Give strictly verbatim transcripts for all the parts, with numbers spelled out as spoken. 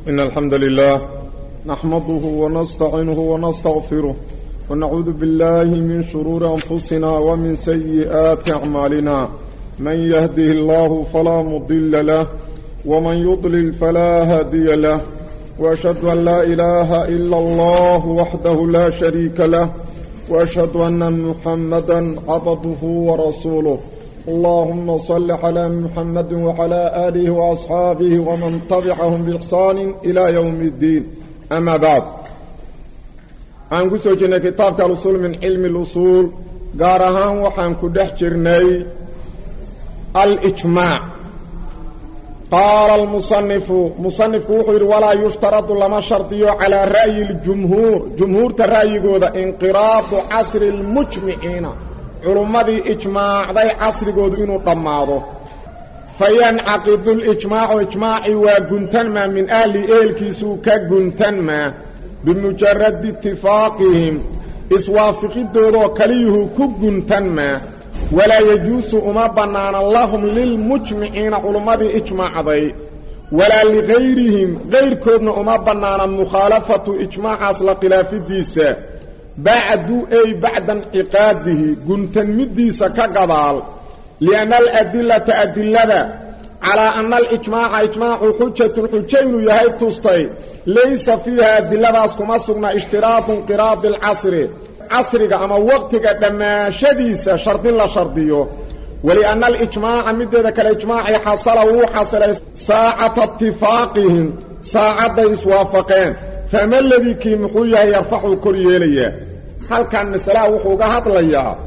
إن الحمد لله نحمده ونستعينه ونستغفره ونعوذ بالله من شرور أنفسنا ومن سيئات أعمالنا من يهده الله فلا مضل له ومن يضلل فلا هادي له وأشهد أن لا إله إلا الله وحده لا شريك له وأشهد أن محمدا عبده ورسوله اللهم صل على محمد وعلى آله وأصحابه ومن تبعهم بإحسان إلى يوم الدين أما بعد أنقصوا جنا كتاب الأصول من علم الأصول قارهان وحنكو دحجرني الإجماع قال المصنف مصنف كوحير ولا يشترط لما شرطيه على رأي الجمهور جمهور ترأي قوة انقراض عصر المجمعين علماء إجماع ذي عصر قوة إنه طماضه فينعقد الإجماع إجماعي وقنتنما من أهل إيلكيسو كقنتنما بمجرد اتفاقهم إسوافق الدورو كليه كقنتنما ولا يجوز أما بنان اللهم للمجمعين علماء إجماع ذي ولا لغيرهم غير كون أما بنان مخالفة إجماع أصل خلاف الديسة بعد أي بعد انعقاده قنتن مديسة كقضال لأن الأدلة أدلة على أن الإجماع إجماع حجة حجين يهي تستي ليس فيها أدلة أسكما سقنا اشتراط انقراض العصر عصرك أما وقتك دما شديسة شرط لا شرطيه ولأن الإجماع مدى ذلك الإجماع حصله حصل ساعة اتفاقهم ساعة إسوافقين فما الذي كيمحوية يرفعه كريالية هل كان مسألة وحوقها طليا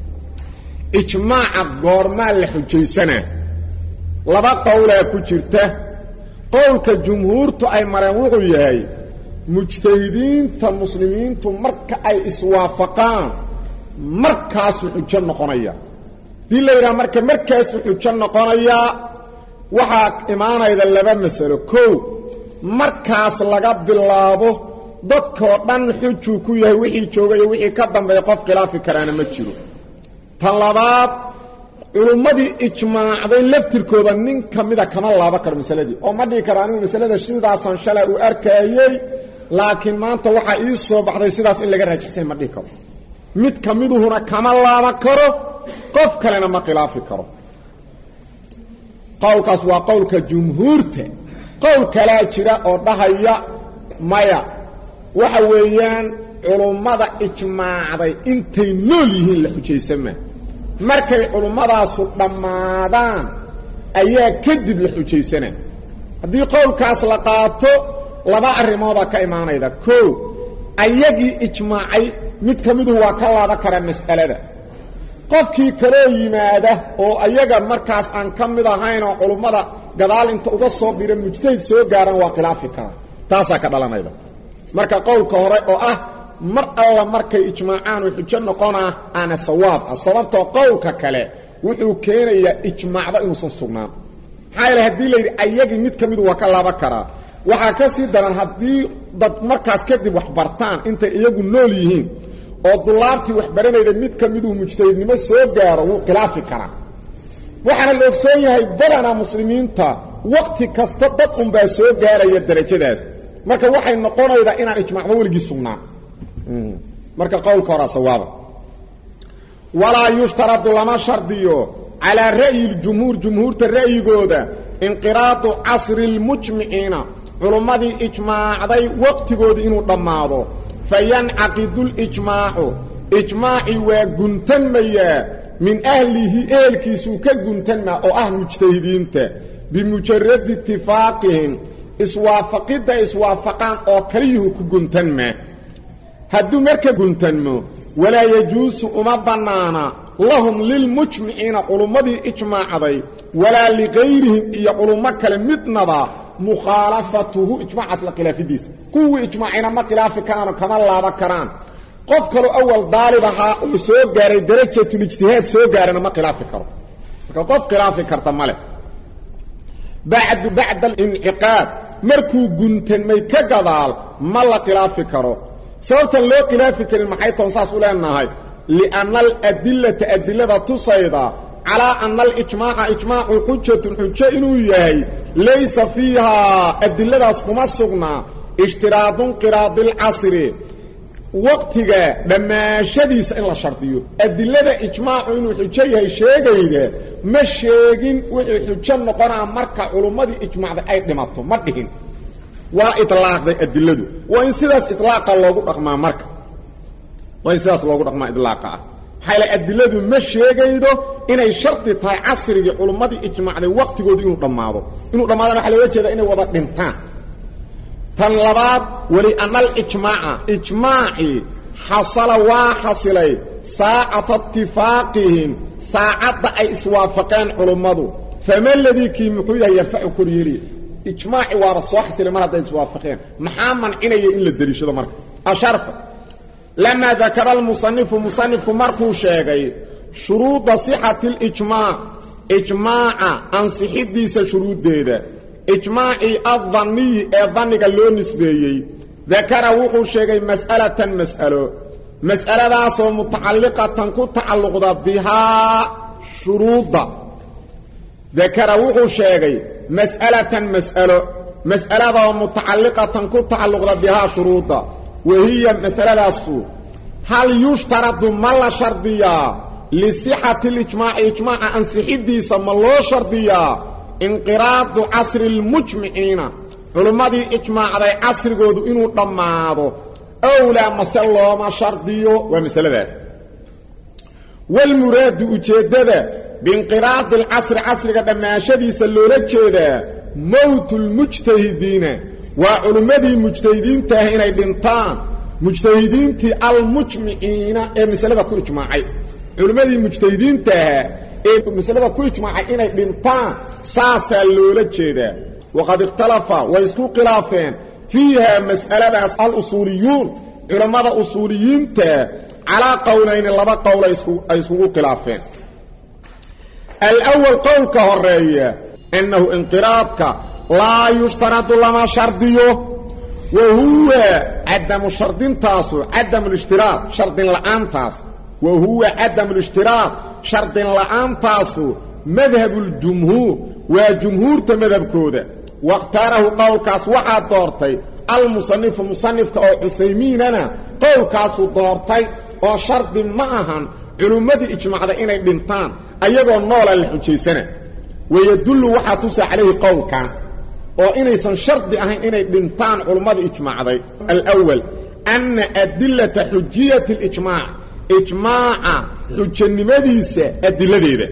إجماع قرما لحجي سنة لبا قولا كجرته قولك الجمهور تأي مرموغو يهي مجتهدين تمسلمين تمرك أي إسوافقان مركز حجة نقنية دي اللي يرى مركز مركز حجة نقنية وحاك إمانا إذا اللبا مسألة كو مركز لقب بالله dadkoo dhan xujuu ku yahay wixii joogay wixii ka dambeeyay qof khilaaf karaana ma jiro tan labaad culummadii ijmaacday laftirkooda nin kamida kama laaba kar masaladii oo ma dhigi karaan in masalada sidaasan shalay uu arkayay laakiin maanta waxa ii soo baxday sidaas in laga raajixsan ma dhigi karo mid kamiduhuna kama laaba karo qof kalena ma khilaafi karo qowlkaas waa qowlka jumhuurta qowl kala jira oo dhahaya maya waxa weeyaan culumada ijmaacday intay nool yihiin la xujeysama markay culumadaas dhamaadaan ayaa kadib la xujeysana hadii qowlkaas la qaato laba arimood ka iimaanayda koo ayagii ijmaacay mid kamidu waa ka laaba kara mas'alada qofkii kale yimaada oo ayaga markaas aan kamid ahayn oo culumada gadaal inta uga soo bira mujtahid soo gaaran waa khilaafi kara taasa ka dhalanayda marka qowlka hore oo ah mar alla markay ijmaacaan oo xujo noqona ana sawaab sababtoo qowlka kale wuxuu keenayaa ijmaacda inuu san sugnaan xayla hadii la yiri ayagi mid kamid waa ka laaba kara waxa ka sii daran hadii dad markaas kadib wax bartaan inta iyagu nool yihiin oo dulaabti wax baranayda mid kamid uu mujtahidnimo soo gaaro wuu khilaafi kara waxana la ogsoon yahay badana muslimiinta waqti kasta dad un baa soo gaaraya darajadaas marka waxay noqonaydaa inaan ijmaacba waligi sugnaa marka qowlka hore sawaaba wala yushtaradu lama shardiyo ala ra'yi al-jumhur jumhurta ra'yigooda inqiraadu asr al-mujmiciina culummadii ijmaacday waqtigooda inuu dhamaado fayanqidu al-ijmaacu ijmaaci waa guntanmaya min ahlihi eelkiisu ka guntanma oo ah mujtahidiinta bimujarrad ittifaaqihim iswaafaqida iswaafaqaan oo kaliyuhu ku guntanma hadduu marka guntanmo walaa yajuusu uma banaana lahum lilmujmiciina culummadii ijmaacday walaa ligayrihim iyo culummo kale midnaba mukhaalafatuhu ijmaacaas la khilaafidiisa kuwii ijmaacina ma khilaafi karaan kama laaba karaan qof kale awal daalib ahaa uu soo gaaray darajatul ijtihaad soo gaarana ma khilaafi karo marka qof khilaafi karta male بعد بعد الانعقاد مركو غنتنمي كغدال ما لا خلاف كرو سببت لو خلاف كلمه maxay toonsaas u leenahay لان الادله ادله تصيدا على أن الإجماع إجماع حجة حجة إنه يهي ليس فيها أدلة أسكما السغنى اشتراط قراض العصر وقتها لما شديس إلا شرطيه أدلة إجماع إنه حجة يهي شيئا ما شيئا وحجة نقرأ مركة علماء إجماع ذا أي دماغته مدهن وإطلاق ذا أدلة وإن سيداس إطلاق الله قد أقمع مركة وإن سيداس الله قد أقمع إطلاقها حيث أدلة ما شيئا inay sharti tahay casriga culimadii ijmaacday waqtigoodii inuu dhamaado inuu dhamaado waxa la jeedaa inay wada dhintaan tan labaad wali anal ijmaaca ijmaaci hasala wa hasilay saa'at ittifaqihim saa'ada ay iswaafaqeen culimadu fama alladhi ki muxuu yahay yarfa'u kuriyili ijmaaci waa soo hasilay mar haday iswaafaqeen maxaa mancinaya in la daliishado marka asharfa lama dhakara al musannif musannif markuu sheegay شروط صحة الإجماع إجماع أنصحديس شروط ديدا إجماعي الظني الظني قالوا نسبيي ذكر وقو شيء مسألة مسألة مسألة داسو متعلقة تنكو تعلق بها شروط ذكر وقو شيء مسألة مسألة مسألة متعلقة تنكو تعلق بها شروط وهي مسألة داسو هل يشترط ملا شرطية لصحة الإجماع إجماع أنصحدي سمى الله شرطية انقراض عصر المجمعين علماء دي إجماع دي عصر قودوا إنو طماضوا أولا مسألة ما شرطية ومسألة ذات والمراد أجدد بانقراض العصر عصر قد ما شدي سلولة جدا موت المجتهدين وعلماء دي المجتهدين تاهين الانتان مجتهدين تي المجمعين اي مسألة كو إجماعي علماء المجتهدين تاه اي مسألة كو إجماعي إنay dhintaan ساسا لولا جيدا وقد اختلف ويسكو خلافين فيها مسألة الأصوليون علماء الأصوليين تاه على قولين لبا قول يسكو خلافين الأول قول كهرية إنه انقراضك لا يشترط لما شرطيه وهو عدم الشرطين تاسو عدم الاشتراط شرط الآن تاسو وهو عدم الاشتراط شرط الآن تاسو مذهب الجمهور وجمهور تمذهب كودا واختاره قول كاس وحاد دورتي المصنف مصنف كعثيمين أنا قول كاس دورتي وشرط معهن علماء إجماع إنay dhintaan ayagoo nool la xujaysan ويدل وحاتوس عليه قول كان oo inaysan shardi ahayn inay dhintaan culimada ijmaacday al-awwal anna adillata hujjiyat al-ijmaa' ijmaa'a hujjanimadiisa adilladeeda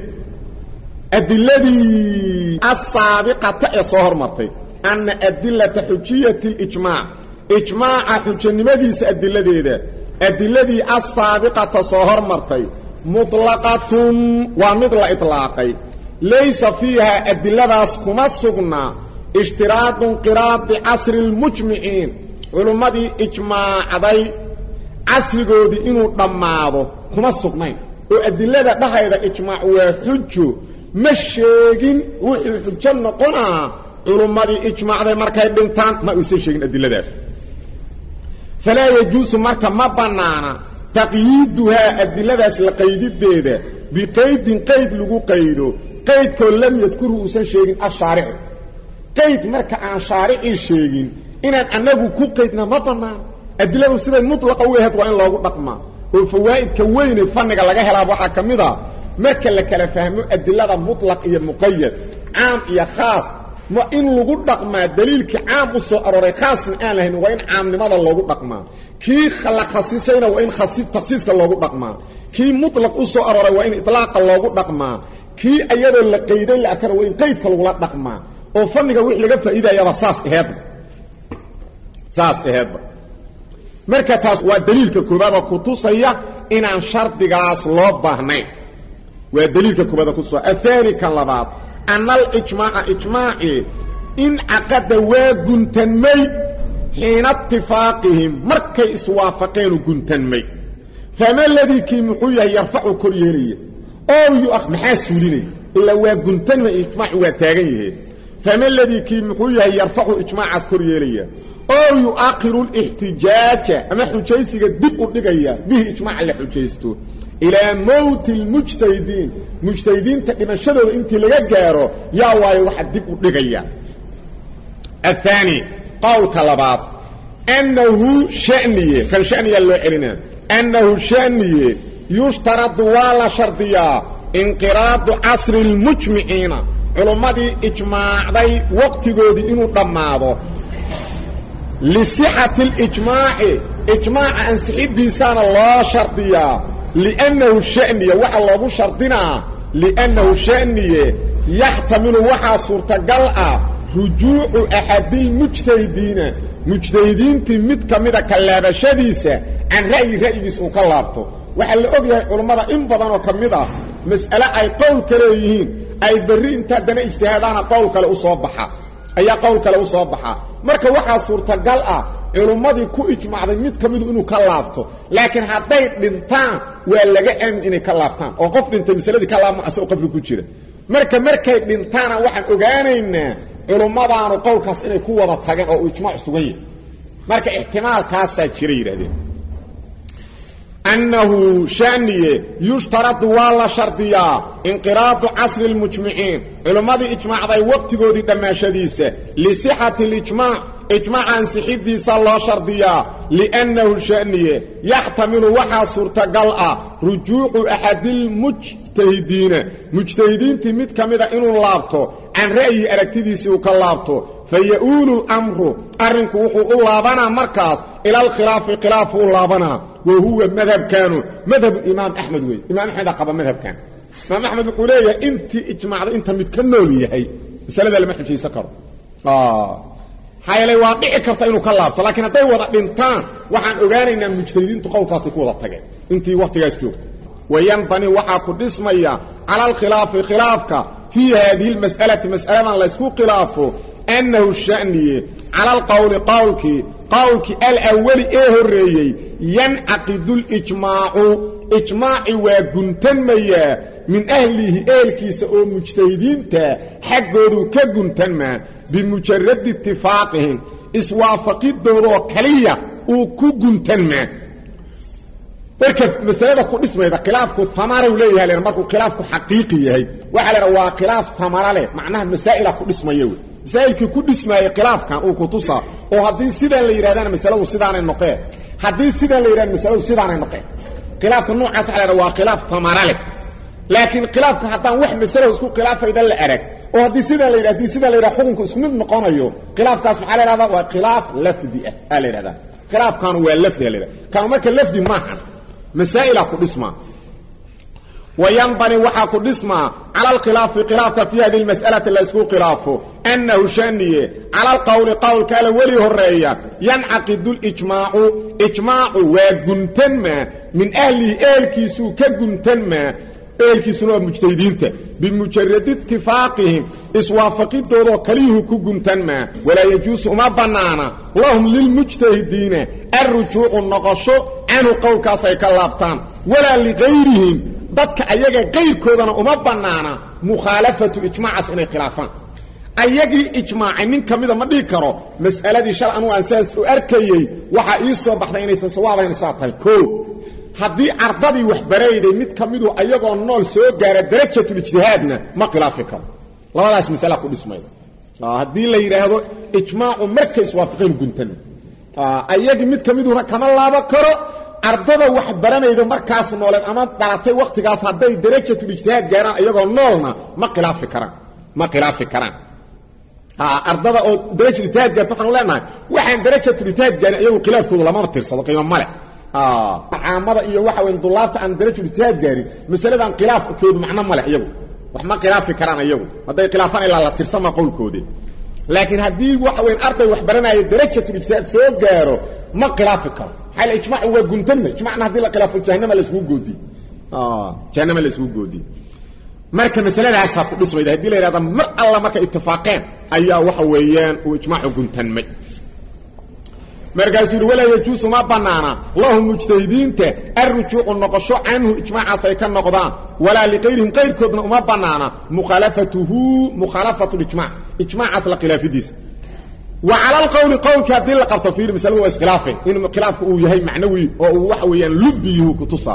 adilladii as-saabiqata ee soo hormartay anna adillata hujjiyat al-ijmaa' ijmaa'a hujjanimadiisa adilladeeda adilladii as-saabiqata soo hormartay mutlaqatun wa mid la itlaaqay laysa fiha adilladaas kuma sugnaa اشتراط انقراض عصر المجمعين علماء اجماع داي عصر قودي انو دماادو كما سقنين وادله دحيدا اجماع وحجه مشيغين وحي حجه نقنا علماء اجماع داي markay dhintaan ma uusan sheegin adiladaas فلا يجوز marka ma banaana taqyiiduha adiladaas la qaydideeda biqayd qayd lagu qaydo qayd ko lam yadkuru uusan sheegin asharic قيد مركا عن شارعي شيغين inaan anagu ku qaydna ma banaan adiladu sida mutlaq u yahay waa in loogu dhaqmaa oo fawaa'idka weyn ee fanniga laga helaa waxa kamida marka la kala fahmo adilada mutlaq iyo muqayyad aam iyo khaas ma in lagu dhaqmaa daliilka aam u soo aroray khaas aan lahayn waa in aamnimada loogu dhaqmaa kii khalaq khasisayna waa in khasis takhsiiska loogu dhaqmaa kii mutlaq u soo aroray waa in itlaaqa loogu dhaqmaa kii ayadoo la qayday la akar waa in qaydka lagu dhaqmaa oo fanniga wix laga faa'iideeyaa saas aheed saas aheed marka taas waa daliilka koobaad ku tusaya inaan shardigaas loo baahnayn waa daliilka koobaad ku tusaya athani kan labaad anal ijmaa'a ijmaa'i in aqada waa guntanmay حين اتفاقهم markay iswaafaqeen guntanmay fama alladhi kimxuya yarfa'u kuryeriya oo yu akh maxasuulinay illa waa guntanmay ijmaa'i waa taagan yahay فما الذي كيمحوية يرفع إجماع عسكرية أو يؤخر الاحتجاج أما حجيسي دب أدقيا به إجماع اللي حجيسته ilaa mowti almujtahidiin mujtahidiinta dhimashadooda intii laga gaaro yaa waayo waxa dib u dhigaya الثاني qowlka labaad أنhu شhأنiye kan شhأنiya loo celina أنhu شhأنiye yuشhtaradu waa la shardiyaa انqiraadu casri الmujmiciina culummadii ijmaacday waqtigoodii inuu dhammaado lisixati اlijmaaci ijmaaca ansixidiisaana loo shardiyaa liannahu shaniye waxa loogu shardinaa liannahu shaniye yaxtamilu waxaa suurtagal ah rujuucu axadilmujtahidiina mujtahidiintii mid ka mida ka laabashadiisa can ra'yi ra'yigiis uu ka laabto waxaa la og yahay culummada in badan oo ka mid ah mas'ale ay qowl ka leeyihiin ay berri inta haddana ijtihaadaana qowl kale u soo baxa ayaa qowl kale u soo baxa marka waxaa suurtagal ah culummadii ku ijmacday mid ka midu inuu ka laabto laakiin hadday dhintaan waa laga aamin inay ka laabtaan oo qof dhintay masaladii ka laabma asagoo qabri ku jira marka markay dhintaana waxaan ogaanaynaa culummadaanu qowlkaas inay ku wada tageen oo uu ijmaac sugan yahay marka ixtimaalkaasaa jira yidhahdeen أنه شأنiye yuشhtaradu waa la shardiyaa انqiraadu casri الmujmiciin culummadii ijmaacday waqtigoodii dhammaashadiisa lisixati اlijmaac ijmaaca ansixidiisa loo shardiyaa liأnnahu sha'niye yaxtamilu waxaa suurtagal ah rujuucu axadilmujtahidiina mujtahidiintii mid ka mida inuu laabto can ra'yi aragtidiisii uu ka laabto faya'uulu اlmru arrinku wuxuu u laabanaa markaas ila alkhilaafi khilaafu u laabanaa wa huwa madhabkaanu madhabu imaam axmed wey imaam axmeda qaba madhabkan imaam axmed wuxuu leeyahay intii ijmaacda inta mid ka nool yahay masalada lama xujaysan karo hayla waa dhici karta inuu ka laabto laakiin hadday wada dhintaan waxaan ogaanaynaa mujtahidiintu qowlkaasi ku wada tageen intii waqtigaas joogtay wayanbani waxaa ku dhismaya cala alkhilaafi khilaafka fii haadihi lmas'alati mas'aladan laysku khilaafo annahu sha'niye cala alqowli qowlkii qowlkii alawali ee horreeyey yancaqidu lijmaacu ijmaaci waa guntanmayaa min ahlihi ehelkiisa oo mujtahidiinta xaggooduu ka guntanmaa bimujaradi itifaaqihim iswaafaqidoodaoo kaliya uu ku guntanmaa marka masalada ku dhismayda khilaafku amara u leeyahay l markuu khilaafku xaqiiqi yahay waxaa la idhaha waa khilaaf amara leh macnaha masaa'ila ku dhismaya wey masaa'ilkii ku dhismaayey khilaafkan uu ku tusaa oo haddii sidaan la yidhahdana masaladu sidaanay noqeen haddii sidaan la yidhahda masaladu sidaanay noqeen khilaafka noocaas waxa la idhaha waa khilaaf amara leh laakiin khilaafka haddaan wax masalo isku khilaafayda la arag oo haddii sidaan la yidhah hadii sidaan la yidhaha xukunku isku mid noqonayo khilaafkaas maxaa la yidhahdaa waa khilaaf lafdi ah aa la yidhahdaa khilaafkaanu waa lafdi a la yidhahda kaanu marka lafdi maahan masaa'ila ku dhismaa wayanbani waxaa ku dhismaa cala alkhilaafi khilaafka fii hadihi lmas'alati laysku khilaafo annahu shaniye cala alqowli qowlka ala weli horreeya yancaqidu lijmaacu ijmaacu waa guntanmaa min ahlihi eelkiisuu ka guntanmaa eelkiisuna waa mujtahidiinta bimujaradi itifaaqihim iswaafaqidoodaoo kaliyuhu ku guntanmaa walaa yajuusu uma bannaana lahum lilmujtahidiina alrujuucu noqosho canhu qowlkaas ay ka laabtaan walaa ligayrihim dadka ayaga kayrkoodana uma bannaana mukhaalafatu ijmaacaas inay khilaafaan ayagii ijmaacay nin ka mida ma dhihi karo mas'aladii shal anuu aan saas u arkayey waxaa ii soo baxday inaysan sawaabayn saa tahay koo haddii ardadii wax barayday mid ka midu ayagoo nool soo gaara darajatulijtihaadna ma khilaafi karo labadaas masala ku dhismayda haddii la yidhaahdo ijmaacu markay iswaafaqeen guntan ayagii mid ka miduna kama laabo karo ardada wax baranayda markaas nooleed ama dhalatay waqtigaas hadday darajatulijtihaad gaaraan ayagoo noolna ma khilaafi karaan ma khilaafi karaan ardada oo darajatulijtihaad gaarto waxaanu leenahay waxaan darajatulijtihaad gaarin ayagu khilaafkoodu lamama tirsado qiimo male caamada iyo waxa weyn dulaabta aan darajatulijtihaad gaarin masaladan khilaafkoodu macno male iyagu wax ma khilaafi karaan iyagu hadday khilaafaan ilaa la tirsama qowlkoodii laakiin haddii waxa weyn arday wax baranaayo darajatulijtihaad soo gaaro ma khilaafi karo xal ijmaacu waa guntanma ijmaacna haddii la khilaafo jahannama la isugu goodiy jahannama la isugu goodiy marka masaladaasaa ku dhismayda haddii la yidhahda mar alla markay itifaaqeen ayaa waxa weeyaan uu ijmaacu guntanmay markaasuu yidhi walaa yajuusu ma bannaana lahum mujtahidiinta alrujuucu noqosho canhu ijmaacaas ay ka noqdaan walaa liqayrihim qayrkoodna uma bannaana mukhaalafatuhu mukhaalafatu lijmac ijmaacaas la khilaafidiisa wa cala alqowli qowlka haddii la qabto fiiri masaladu waa iskhilaafeen in khilaafku uu yahay macnawi oo uu waxa weeyaan lubbiyuhu ku tusaa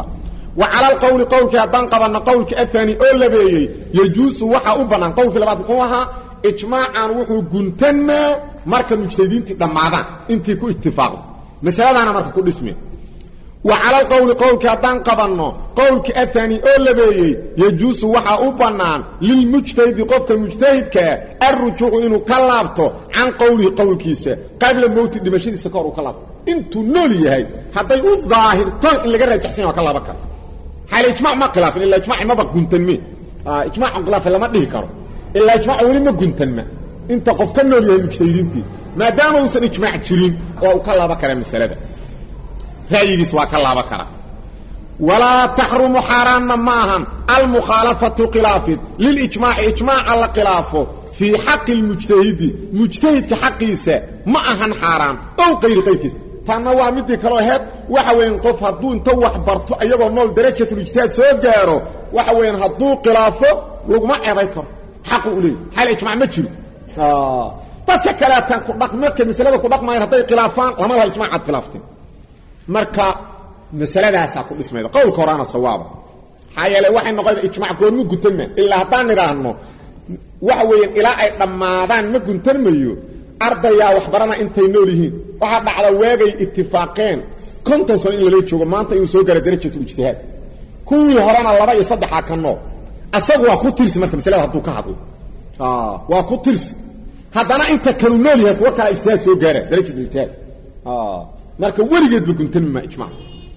وعلى القول قولك هدان قبلنا قولك الثاني أولا بيي يجوز وحا أبنان قولك لبعض مقوها إجماعا وحو قنتنا مركا مجتهدين تدمعدان انتي كو اتفاق مثلا أنا مركا كل اسمين وعلى القول قولك هدان قبلنا قولك الثاني أولا بيي يجوز وحا أبنان للمجتهد قفك المجتهد كالرجوع إنه كلابته عن قوله قولكيسا قبل الموت دمشيد السكار وكلابته انتو نولي هاي حتى يقول ظاهر طلق اللي قرر يحسين وكلا بكر حال اجماع ما خلاف الا اجماع ما بقى قنتنمي اه اجماع خلاف لما دهي كرو الا اجماع ولي ما قنتنما انت قف كان نولي هاي مجتهدينتي ما دام وصل اجماع جيرين وكلا بكر المساله راييس وكلا بكر ولا تحرم حراما معهم المخالفه خلاف للاجماع اجماع على خلافه في حق المجتهد مجتهد كحقيسه ما أهن حرام أو غير غيركيس تانا waa mid kale heeb waxa weyn qof haduu inta wax barto ayagoo nool darajada ijtihaad soo gaaro waxa weyn haduu khilaafo laguma ceebay karo xaq u leeyahay hal ijmaac ma jiro ah dadka kale tan ku dhaqmeedka misalada ku dhaqmayaan haday khilaafaan lama laha ijmaac khilaaftin marka misaladaas ku dhismayda qowl quraana sawaab hayale waxay noqday ijmaac goormu gutama illa hadaan niraano waxa weeyaan ilaa ay dhamaadaan ma guntanmayo ardaya wax barana intay nool yihiin waxa dhacda weegay ittifaaqeen konton sano in la joogo maanta inuu soo gaaro darajada ijtihaad kuwii horena laba iyo saddex ka noo asagu waa ku tirsi marka misalada haduu ka hadlo ah waa ku tirsi hadana inta kale nool yahay kuwa kala ijtihaad soo gaara darajada ijtihaad ah marka weligeed la guntanma ijmaac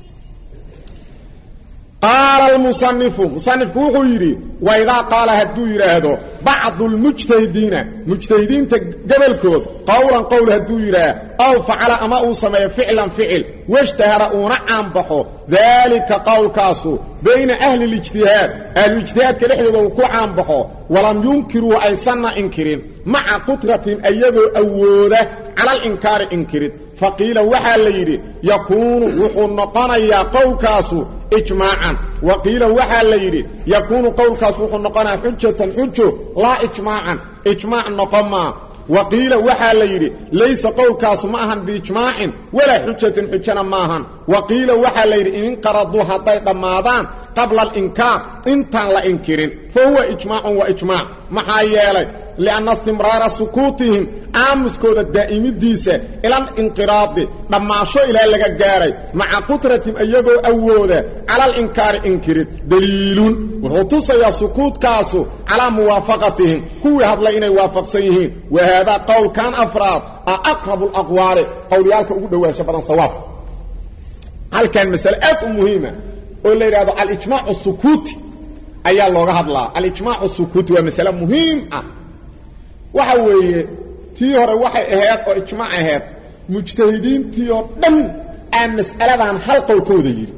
قال المصنف مصنف كوخو يري واذا قال هدو يراهدو بعض المجتهدين مجتهدين قبل كود قولا قول هدو يراه او فعل اما او سمي فعلا فعل واشتهر ونعم بحو ذلك قول كاسو بين اهل الاجتهاد الاجتهاد كدخدو كو عام بحو ولم ينكروا اي سنه انكرين مع قدره ايدو اووده على الانكار انكرت فقيل وحا ليري يكون وحو نقنيا قول كاسو إجماعا وقيل وحا ليري يكون قول كاسوخ النقنا حجة حجة لا إجماعا إجماع نقما وقيل وحا ليري ليس قول كاسو معهن بإجماع ولا حجة حجة معهن وقيل وحا ليري إن انقرضوا حتى ماذان قبل الإنكار انتان لا إنكرين فهو إجماع وإجماع محايالي لأن استمرار سكوتهم آمس كود الدائم الديسة إلى الانقراض لما شو إلى اللقاء مع قدرة أيضو أولا على الإنكار إنكرت دليل وخطوص يا سكوت كاسو على موافقتهم هو هذا لإنه يوافق سيهين وهذا قول كان أفراد أقرب الأقوال قوليالك أقول هو شبنا صواب هل كان مسألة مهمة قول لي هذا الإجماع السكوتي أي الله هذا الإجماع السكوتي ومسألة مهمة waxa weeye tii hore waxay ahayd oo ijmaac ahayd mujtahidiintii oo dhan aan mas'aladan hal qowlkooda yiri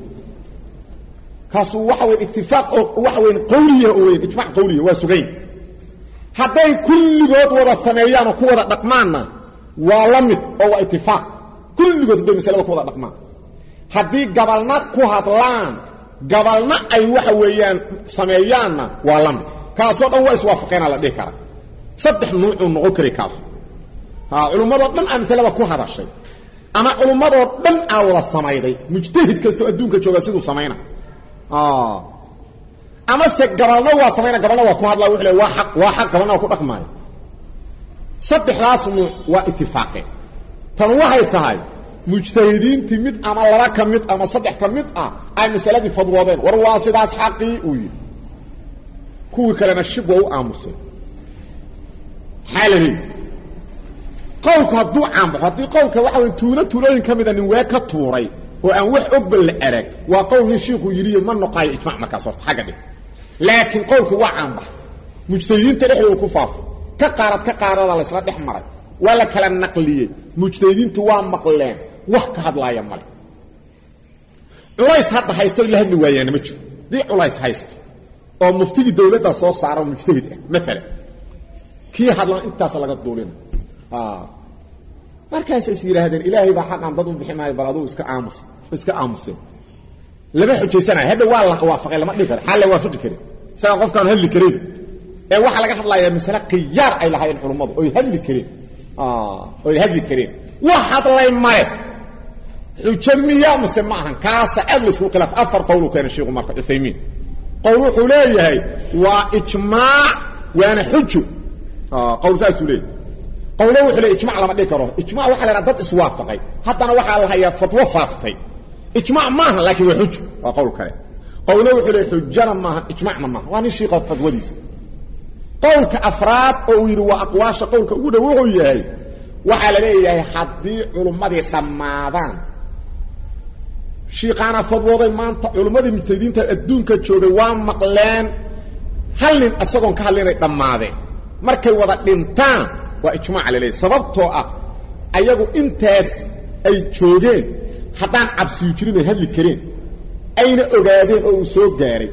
kaasu waxa weeye ittifaaq oo waxa weeye qowliye oo weeye ijmaac qowliye waa sugayn haday kulligood wada sameeyaan oo ku wada dhaqmaana waa la mid oo waa ittifaaq kulligood bay mas'alada ku wada dhaqmaan hadii gabalna ku hadlaan gabalna ay waxa weeyaan sameeyaanna waa la mid kaasoo dhan waa iswaafaqeen la dhigi karaa صدح نوع نوع كري كاف ها علماء دن امثله ku hadashay ama culumada dhan awla sameeyay mujtahid kasto adduunka jooga sidoo sameeyna ah ama se gabalna waa sameeyna gabalna waa ku hadlaa wixii waa xaq waa xaq gabalna ku dhaqmay saddexdaas waa ittifaaqi tan waxay tahay mujtahidiintii mid ama laba kamid ama saddex kamid ah ay masaladii fadwadeen war waa sidaas xaqi u yiri kuwi kale shib waa u aamusay حالي قولك هدو عام بحطي قولك وحاول تولى تولين كمدا نواك توري وأن وح أقبل لأرك وقول الشيخ يريد من نقاي إجماع مكا صورت حاجة دي لكن قولك وعام بح مجتهدين تريحي وكفاف كقارب كقارب الله يسرد احمرك ولا كلام نقلية مجتهدين توام مقلين وحك هاد لا يمر علايس هاد حيستو إلا هاد نوايا نمجو دي علايس حيستو ومفتي الدولة صوص عرب مجتهد مثلا كي هادلان انتاس laga duulin ah markaas ay yiraahdeen ilaahay ba xaq aan dad u bixinay baradu iska aamus iska aamus laba xujaysanay hada waa la waafaqay lama dhigay xal la waafaqi kari saga qofkan hadli karin ee waxa laga hadlayaa mas'ala qiyaar ay lahayn culumadu oo hadli karin ah oo hadli karin waxa hadlay maray حجة مياه مسمعها كاسة أبلس وقلف أفر قوله كان الشيخ مركة عثيمين قوله حليه وإجماع وانا حجة آه قول ساسو ليه قوله وحليه إجماع لما ديكره إجماع وحل ردد إسوافقي حتى أنا وحل هي فتوى فافتي إجماع ماها لكن وحجة وقول كلام قوله وحليه حجة ماها إجماعنا ماها وانا الشيخ فتوى دي قولك أفراد أو يروا أقواش قولك أولا وحيه وحل ليه حدي علماء سمادان شيخانا فضوضي مانتا علماء المجتهدين الدون كجوغي وان مقلان هل اسقون كهلين دماده markay wada dhintaan waa ijmaac leeyahay sababtoo ah ayagu intaas ay joogeen hadaan cabsi jirin hadli kareen ayna ogaadeen oo soo gaaray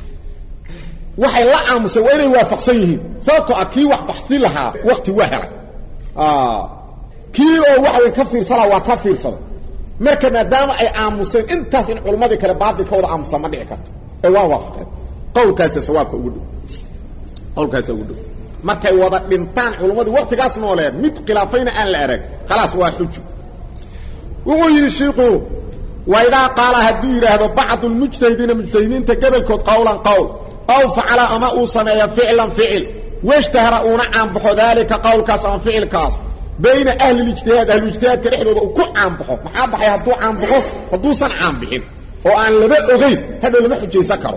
waxay la aamusay inay waafaqsan yihiin sababtoo ah kii wax baxthi lahaa waqti waa helay ah kii oo waxa ka fiirsana waa ka fiirsada marka maadaama ay aamuseen intaas in culimada kale baadil ka wada aamusan ma dhici karto ee waa waafaqeen qowlkaas sawaabka ugu dhow qowlkaas ugu dhow markay wada dhintaan culimadu waqtigaas nooleed mid khilaafayna aan la arag khalaas waa xujo wuxuu yiri sheekhu wayda qaala hadii yiraahdo bacd almujtahidiin mujtahidiinta gabalkood qowlan qowl aw facala ama uu sameeyo ficlan ficil washtahara una aan baxo dalika qowlkaas aan ficilkaas بين أهل الاجتهاد أهل الاجتهاد كريحدو وكو عام بخو محا بخي هدو عام بخو هدو سن عام بخين وآن لبقى غير هذا لما حجي سكروا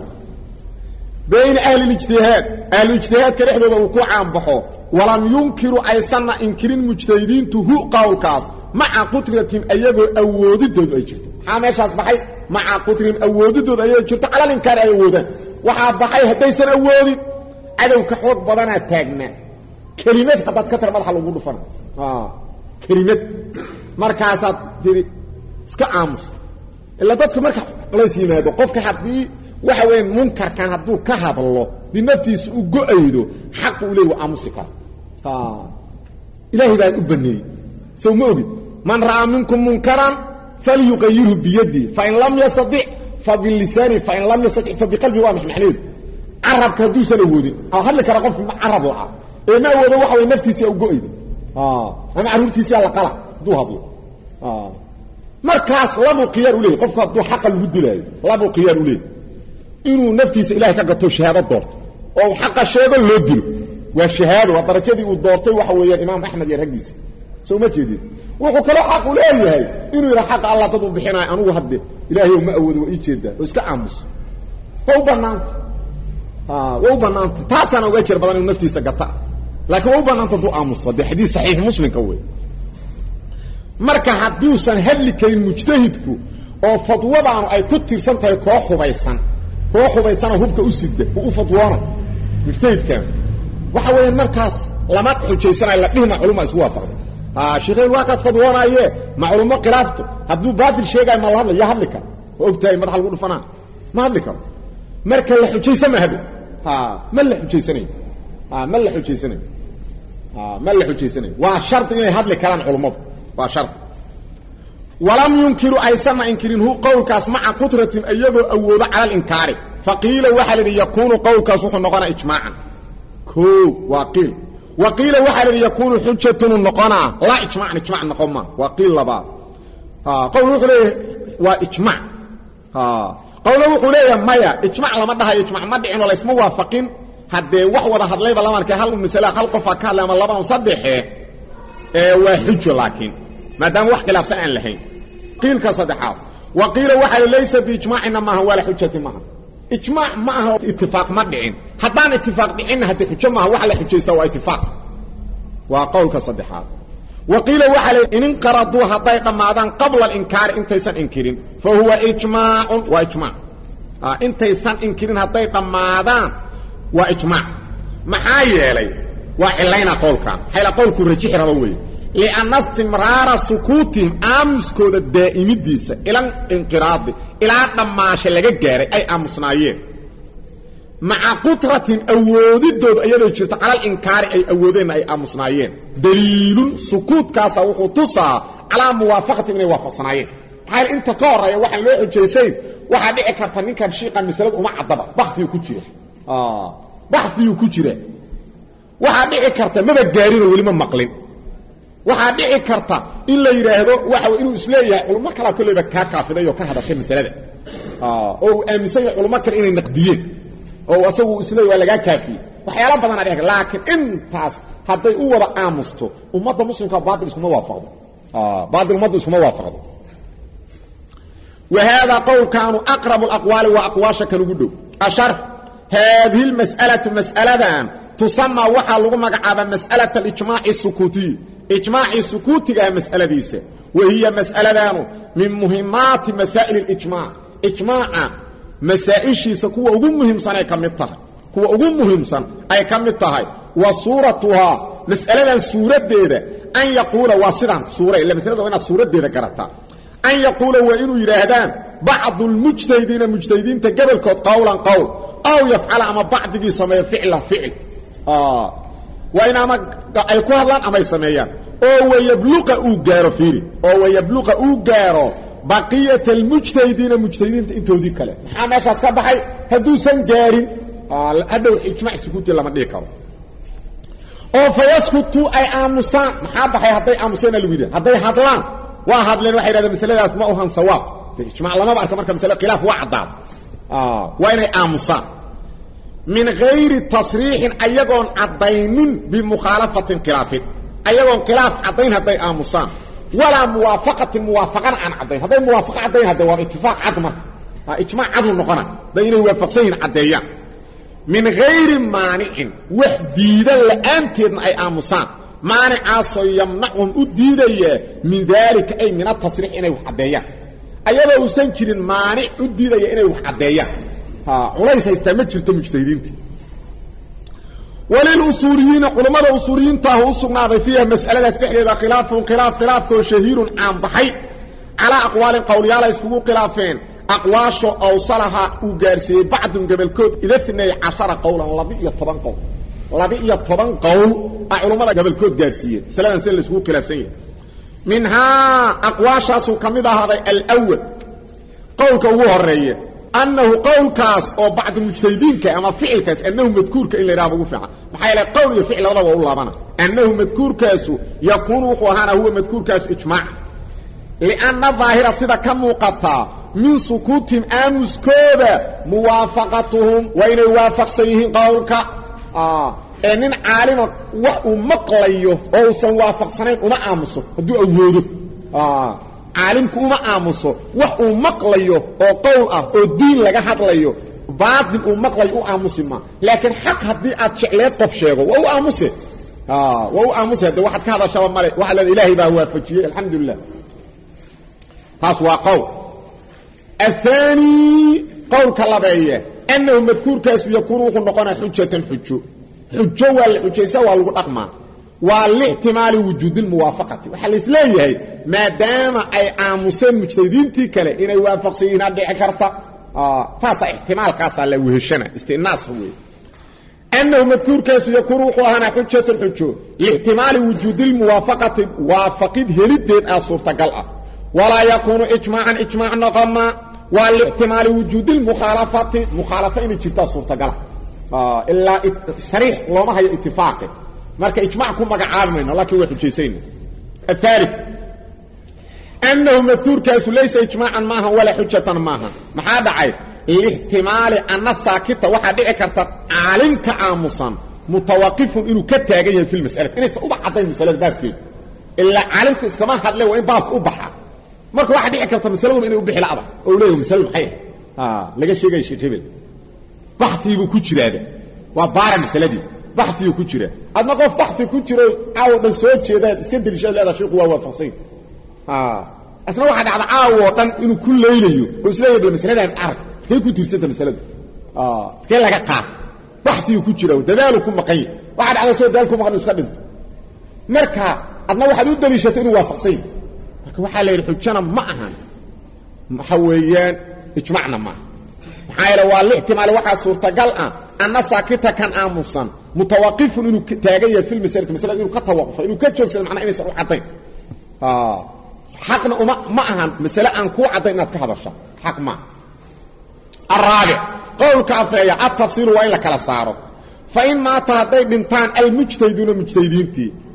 بين أهل الاجتهاد أهل الاجتهاد كريحدو وكو عام بخو ولم ينكروا أي سنة إنكرين مجتهدين تهو قول كاس مع قطرتهم أيضا أوددود أي جرتو حاميش أصبحي مع قطرهم أوددود أي جرتو على الإنكار أودان وحا بخي هدي سن أودد عدو كحوك بضانا تاقنا كلمات حتى تكتر مدحة لغو فرق اه كلمه markaasad tiri iska aamus illa dadku marka la siimaado qofka hadii waxa weyn munkar kan haduu ka hadlo di naftiisu u go'aydo xaq u leeyahay aamusika ah ilaahi baa u baneey soo moogid man ra'a minkum munkaran falyughayyirhu bi yadihi fa in lam yastati' fa bil lisani fa in lam yastati' fa bi qalbi wa mahmahnud arabka haduu salawoodin aw hal kala qof ma arab la ee ma wada waxa weyn naftiisu u go'aydo اه انا عرفتي على قلق دو هضو اه مركز لابو قيار وليه قفك دو حق الودلاي لابو قيار وليه انه نفتيس الهي كغتو شهاده دورت او حق شيغه لو ديلو والشهاده ودرجتي و دورتي waxa weeyaan imaam ahmed iyo ragiis soo ma jeedin wuxuu kala xaq u leeyahay inuu ira xaq Allah dad u bixinay anigu hadde ilaahay ma awoodo waa ii jeeda iska aamus oo banaan ah oo banaan taasana uga jir badan inuu naftiisa gata لكن هو بان انت دو امس ده حديث صحيح مسلم كوي marka haduusan hadli karin mujtahidku oo fadwadaan ay ku tirsan tahay koox hubaysan koox hubaysan hubka u sidda oo fadwana mujtahidkan waxa weeyaan markaas lama xujaysanay la dhihma culumada isku waafaqdo ah sheekhay waa kaas fadwanaaye macluumo qiraafto haduu baadil sheegay ma la hadla ya hadli karo ogtahay madax lagu dhufanaa ma hadli karo marka la xujaysan ma hado ha ma la xujaysanay ah ma la xujaysanay آه ما اللي حجيسني وشرط إنه هذا الكلام علماء وشرط ولم ينكروا أي سنة إنكرين هو قول كاس مع قطرة أيضا أوضع على الإنكار فقيل وحل يكون قول كاس نقنا إجماعا كو وقيل وقيل وحل يكون حجة النقنا لا إجماع إجماع النقمة وقيل لبا آه قول وحل وإجماع آه قول وحل مايا إجماع لما ده إجماع مدعين ولا اسمه وافقين hadde wax wada hadlayba la markay hal misala hal qof ka hadlay ama laba saddex ee waa xujo laakiin maadaama wax khilaafsan aan lahayn qiilka saddexaad wa qiila waxa laysa bi ijmaa'ina ma huwa la hujjati ma ijma' ma aha ittifaq ma dhicin hadaan ittifaq dhicin hadde xujo ma wax la xujaysta waa ittifaq waa qowlka saddexaad wa qiila waxa in qaradu haday dhamaadaan qabla al-inkar intaysan inkirin fa huwa ijmaa'un wa ijma' ah intaysan inkirin haday dhamaadaan وإجماع محايا لي وإلينا قولك حيلا قولك رجيح روي لأن استمرار سكوتهم أمس كود الدائم الديسة إلى انقراض إلى دماش اللي جاري أي أمسنايين مع قطرة أودد أيضا جرت على الإنكار أي أودين أي أمسنايين دليل سكوت كاسا وخطوصا على موافقة من يوافق صنايين حال انت قارة يا واحد لوحي جيسين واحد إعكارتا من كان شيئا مثلا ومع الضبط بحثي وكتير آه بحثي وكجرة waxa dhici karta maba gaarin wali ma maqlin waxa dhici karta in la yiraahdo waxa inuu isleeyahay culimo kala kuleyba ka kaafiday oo ka hadashay masalada ah oo aaminsan culimo kale inay naqdiyeen oo asagu isleeyahay waa laga kaafiyay waxyaalo badan ay dhahay laakiin intaas haday u wada aamusto ummadda muslimka baadil isku waafaqdo ah baadil ummadda isku waafaqdo وهذا قول كانوا أقرب الأقوال وأقواش كانوا قدوا أشرح هذه المسألة مسألة تسمى وحا لغمك عبا مسألة الإجماع السكوتي إجماع السكوتي هي مسألة ديسة وهي مسألة من مهمات مسائل الإجماع إجماع مسائشي سكوة أقوم مهم سنة كمتها كوة أقوم مهم سنة أي كمتها وصورتها مسألة سورة ديدة أن يقول واصلا سورة إلا مسألة وإنها سورة ديدة كرتها أن يقول وإنه يرهدان بعض المجتهدين مجتهدين تقبل كود قولا قول أو يفعل أما بعض يسمى فعلا فعل آه وإنما يكون هذا أما يسميان أو يبلغ أوغارو فيري أو يبلغ أوغارو بقية المجتهدين مجتهدين انتو دي كلا محاما شاس كبحي هدو سنجارين آه هدو إجماع السكوتي لما ديكارو أو فيسكتوا أي آموسان محابحي هدي آموسان الويدين هدي هدلان واحد لين واحد هذا مسألة اسمها صواب اجماع لما بعرف كمان مسألة خلاف واحد اه وين امصان من غير تصريح ايغون عدين بمخالفه خلاف ايغون خلاف عدين هدي امصان ولا موافقه موافقه عن عدين هدي موافقه عدين هدي واتفاق عدم اجماع عدل نقنا بين وافقين عديان من غير مانع وحديدا لانتن اي امصان مانع يمنعهم أديدية من ذلك أي من التصريح إنه وحدية أيضا وسنكرين مانع أديدية إنه وحدية وليس يستمجر تمجتهدين وللأصوليين علماء الأصوليين تاهو الصناغ فيها مسألة اسبحي خلاف خلاف خلاف شهير عن ضحي على أقوال قولية لا يسكبوا خلافين أقواش أوصلها وقارسي بعض قبل كود إلى اثني عشر قولا لبئية طبعا قول لبئية طبعا قول علماء قبل كود قارسية سلام سنة يسكبوا خلافين منها أقواش كمدة هذا الأول قول كوه الرئيه أنه قول كاس أو بعض المجتهدين كأما فعل كاس أنه مذكور كإلا رابه فعل محايلة قول يفعل الله والله بنا أنه مذكور كاس يكون وقوهانا هو مذكور كاس إجماع لأن الظاهرة صدا كم مقطع من سكوتهم أمس كوبة موافقتهم وإن يوافق سيهم قولك آه أنين عالم ومقليه أو سنوافق سنين وما أمسه هدو أوله آه عالمku uma aamuso wax uu maqlayo oo qowl ah oo diin laga hadlayo baadil uu maqlayo uu aamusima laakiin xaq hadii aad jecleed qof sheego waa uu aamuse ah waa uu aamuse hada waxad ka hadashaa male waxa la ilaahay baa waafajiyay alxamdulillah taas waa qowl athani qowl kalabeeye annahu madkuurkaas yakunu wuxuu noqonaa xujatan xujo xujo wal xujaysa waa lagu dhaqmaa والاحتمال وجود الموافقة وحال إسلامي ما دام أي آموسين مجتهدين تيكالي إنه يوافق سيئنا دي عكرتا آه فاسا احتمال كاسا لوهشنا استئناس هو أنه مذكور كاسو يكون وقوهنا حجة الحجة لاحتمال وجود الموافقة وافقد هلدين أصور تقلع ولا يكون إجماعا إجماعا نظما والاحتمال وجود المخالفة مخالفين جبتا أصور تقلع آه إلا صريح لما هي اتفاقي marka ijmaac ku magacaabmayno laakiin way xujaysayn الثالث انه مذكور كاس ليس اجماعا maaha wala hujjatan maaha maxaa dhacay الاحتمال ان ساكته waxa dhici karta caalimka aamusan mutawaqif inuu ka taagan yahay fil mas'ala inaysa u bacday mas'alada baabkeed illa caalimku iskama hadlay waa in baabku u baxa marka waxa dhici karta mas'aladu inay u bixi laada oo leeyahay mas'aladu maxay ah laga sheegay shii hebel baxtiigu ku jiraada waa baara mas'aladii بحثي كجرا ادنا قف بحثي كجرا عاود سو جيداد اسك دلشاد leeda sheekhu waa waafaqsan ah asna waxa dhacda caawo dhan inuu ku leeynayo oo isleeyahay mas'aladan arag kay ku tiirsada mas'alada ah kay laga qaat bحثي kujira dadaalu ku maqay waxa dhacda soo dadaalku maqan iska dhinto marka adna waxa u dalishatay inuu waafaqsan marka waxa la yiri xujana ma ahan waxa weeyaan ijmaacna ma maxaa waa ihtimaal waxa suurtagal ah anna saakita kan aamusan متوقف انه تاغيه في المساله مساله انه كتوقف انه كجوجسد معناه انه سو عدين اه حقنا ما اهان مساله ان كو عدين انك كهدشا حق ما الرابع قول كافيه التفسير وين لك لا صارو فان ما تهدي بنتان المجتهدون مجتهدينتي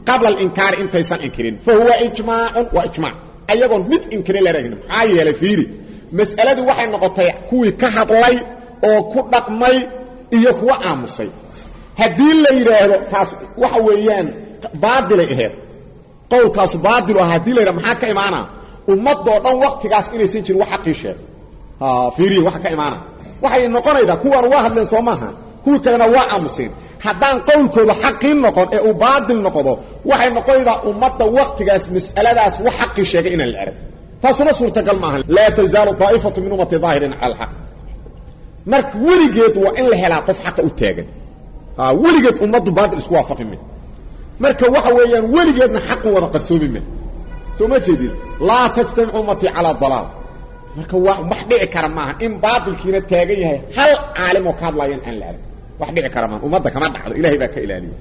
qabla al-inkaar intaysan inkirin fa huwa ijmaa'un wa ijma' ayagoon mid inkirin la raagin maxaa yeelay fiiri mas'aladu waxay noqotay kuwii ka hadlay oo ku dhaqmay iyo kuwa aamusay haddii la yiraahdo kaas waxa weeyaan baadilay ahayd qowlkaas baadil ah haddii la yiraahdo maxaa ka imaana ummadoo dhan waqtigaas inaysan jirin wax xaqiisheed ha fiiri wax ka imaana waxay noqonaydaa kuwan waa hadleen Soomaha kuwa kalena waa aamuseen haddaan qowlkooda xaqiin noqon ee uu baadil noqdo waxay noqonaydaa ummadda waqtigaas mas'aladaas wax xaqi sheegay inaan la arag taasuna suurtagal maaha la tazaalu taa'ifatu min ummati zaahirin ala al-haq marka weligeed waa in la helaa qof xaq u taagan ah weligeed ummaddu baadil isku waafaqin marka waxa weeyaan weligeedna xaq wada qarsoomin soo ma jeedin la tajtami'u ummati ala dalal marka wax dhici kara maaha in baadilkiina taagan yahay hal caalim oo ka hadlayaan aan la arag wax dhici kara maaha ummadda kama dhacdo ilaahay baa ka ilaaliyo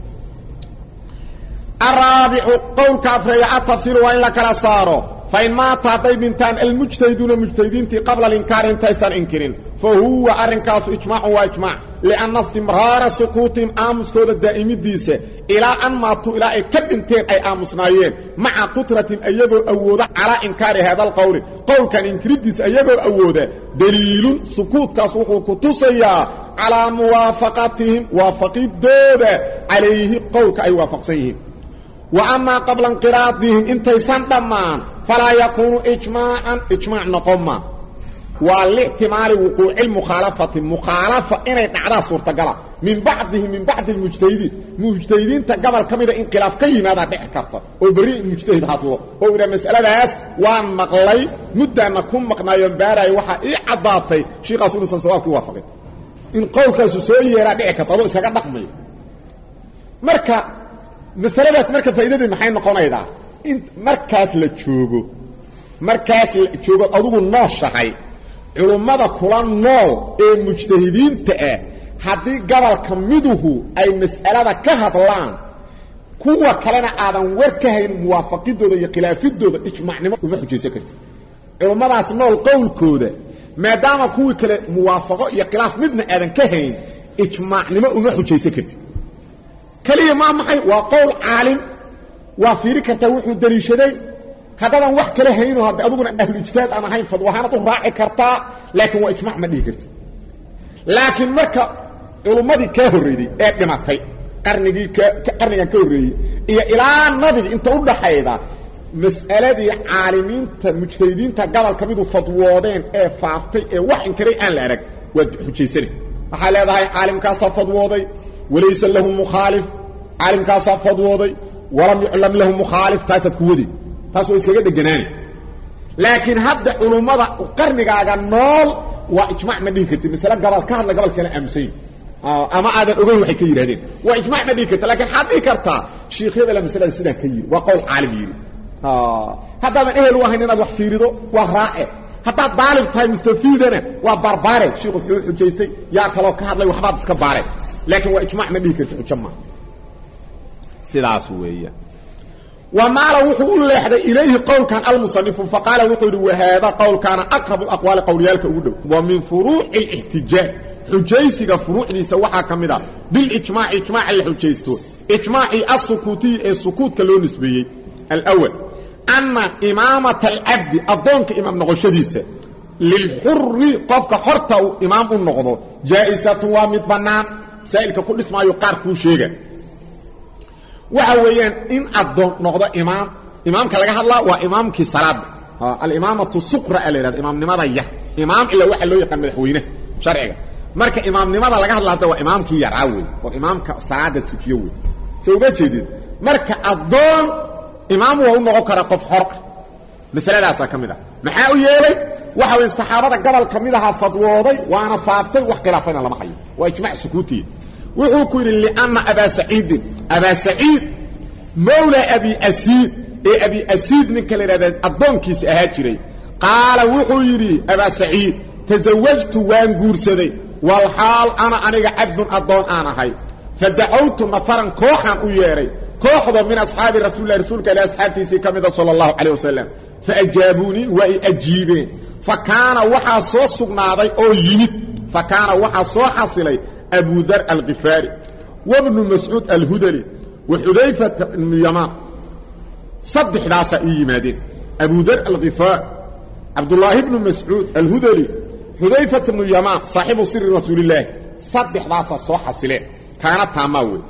arabi'u qawlka afraya at-tafsir wa in la kala saaro fa in ma taday bintan al-mujtahiduna mujtahidinti qabla al-inkar intaysan inkirin fa huwa arrinkaas ijma' wa ijma' li'anna istimrar sukutim amuskooda daa'imidiisa ila an maatu ila ay kadinteen ay amusnaayeen ma'a qutratin ayagoo awooda ala inkari hada al-qawl qawlkan inkiridiisa ayagoo awooda daliilun sukutkaas wuxuu ku tusayaa ala muwafaqatihim wafaqidooda alayhi qawlka ay waafaqsan yihiin وأما قبل انقراضهم انتيسان دمان فلا يكون إجماعا إجماع نقوما والاحتمال وقوع المخالفة مخالفة إنه نعرى صورة قلع من بعضهم من بعض المجتهدين مجتهدين تقبل كميدا انقلاف كي ماذا بحكرته وبريء المجتهد هاتوه وإذا مسألة هاس وان مقلي مدى نكون مقنا ينبارا يوحى إيه عضاتي شيخ رسول الله سواك يوافقه إن قولك سوسوئي يرى بحكرته وإذا سكت نقمي مركا مسألة مركز فائدة محين نقونيدا انت مركز لتشوغو مركز لتشوغو أدوغو الناشحي علماء كلان نول اي مجتهدين تأه هذه قبل كميدوه اي مسألة كهدلان كوة كلانا آدم وركهين موافقين دو دا يقلافين دو دا اجمع نمو ومحجي سكرت علماء نول قول كودة ما دام كوة كلا موافقة يقلاف مدن آدم كهين اجمع نمو ومحجي سكرت كليه ما محي وقول عالم وفيري كرتا وحو دليشدي هذا wax kale hayno hada aduguna ahli ijtihaad aan ahayn fadwaana u raaci kartaa laakiin waa ijmaac ma dhigi karti laakiin marka culummadii ka horeeyay ee dhimatay qarnigii qarnigan ka horeeyay iyo ilaa nabiga inta u dhaxayda mas'aladii caalimiinta mujtahidiinta gobol kamidu fadwoodeen ee faaftay ee wax inkiray aan la arag waa xujaysan waxa leedahay caalimkaas fadwooday وليس له مخالف عالم كاسا فضوضي ولم يعلم له مخالف تاسد كودي تاسو اسكغا دغناني لكن هدا علماء قرنغاغا نول واجماع ما ديكرتي مثلا قبل كان قبل كان امسي اما ادن اوغل waxay ka yiraahdeen waa ijmaac ma diikirta laakiin hadii karta sheekhyada la misalada sida ka yiri waa qowl caalim yiri ah hada ma ehel wahan inaad wax fiirido waa raaci hatta daalib tahay mustafiidana waa barbare sheekhu wuxuu xujaystay yaa kala ka hadlay waxba iska baare لكن واجماع ما ديك تجمع سلاس ويا وما لو يقول لحد اليه قول كان المصنف فقال وقول وهذا قول كان اقرب الاقوال قوليالك ودو ومن فروع الاحتجاج حجيسك فروع دي سواها كميدا بالاجماع اجماع الحجيستو اجماع السكوتي السكوت كلو نسبيه الاول ان امامه العبد اظنك امام نقشديسه للحر قفك حرته امام النقض جائزه ومد بنان سائلك كل اسمه يقار كو شيغا waxa weeyaan in adoon noqdo imaam imaamka laga hadlaa waa imaamkii salaad ha al imaamatu suqra alayra imaamnimada yah imaam ila waxa loo yaqaan madaxweyne sharciga marka imaamnimada laga hadlaa waa imaamkii yaraawi waa imaamka salaada tujiyo weey soo ga jeedid marka adoon imaam waa uu noqon kara qof xor masaladaas kamida maxaa u yeelay waxa weyn saxaabada gobol kamid ah fadwooday waana faaftay wax khilaafayna lama hayo waa ijmaac sukuuti wuxuu ku yiri li'anna aba sa'id aba sa'id mawla abi asid ee abi asid ninka la yiraahdo adoonkiisa ahaa jiray qaala wuxuu yiri aba sa'id tazawwajtu waan guursaday wal haal ana aniga abdun adoon aan ahay fada'awtu nafaran kooxan u yeeray kooxda min ashaabi rasuulillah rasuulka ilaahi asxaabtiisa kamida sallallahu alayhi wasallam faajabuni wa ajibeen fakana waxa soo sugnaaday oo yimid fakana waxa soo xasilay أبو ذر الغفاري وابن مسعود الهدلي وحذيفة بن اليمان صدح داسا إيمادين أبو ذر الغفار عبد الله بن مسعود الهذلي حذيفة بن اليمان صاحب سر رسول الله صدح داسا صوح السلاء كانت تاماوي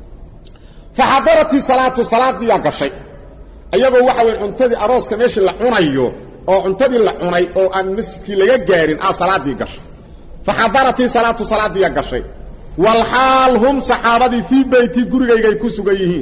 فحضرت صلاة صلاة دي قشي أيضا وحوي عنتدي أروس كميش اللعنيو أو عنتدي اللعني أو أن مسكي لغا آه صلاة دي قشي فحضرت صلاة صلاة دي قشي والحال هم صحابتي في بيتي غريغاي كسغيين